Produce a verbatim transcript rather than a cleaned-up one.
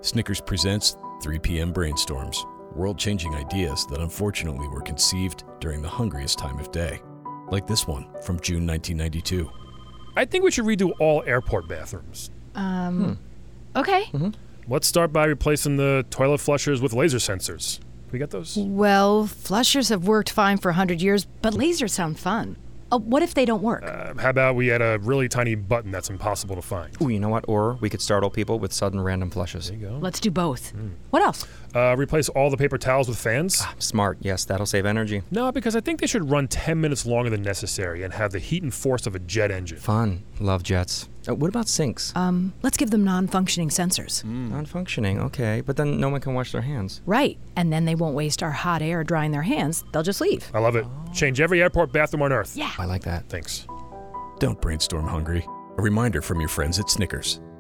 Snickers presents three p.m. Brainstorms, world-changing ideas that unfortunately were conceived during the hungriest time of day. Like this one from June nineteen ninety-two. I think we should redo all airport bathrooms. Um, hmm. okay. Mm-hmm. Let's start by replacing the toilet flushers with laser sensors. We got those? Well, flushers have worked fine for a hundred years, but lasers sound fun. Uh, what if they don't work? Uh, how about we add a really tiny button that's impossible to find? Ooh, you know what? Or we could startle people with sudden random flushes. There you go. Let's do both. Mm. What else? Uh, replace all the paper towels with fans. Ah, smart. Yes, that'll save energy. No, because I think they should run ten minutes longer than necessary and have the heat and force of a jet engine. Fun. Love jets. Uh, what about sinks? Um, let's give them non-functioning sensors. Mm. Non-functioning, okay. But then no one can wash their hands. Right. And then they won't waste our hot air drying their hands. They'll just leave. I love it. Oh. Change every airport bathroom on Earth. Yeah. I like that. Thanks. Don't brainstorm hungry. A reminder from your friends at Snickers.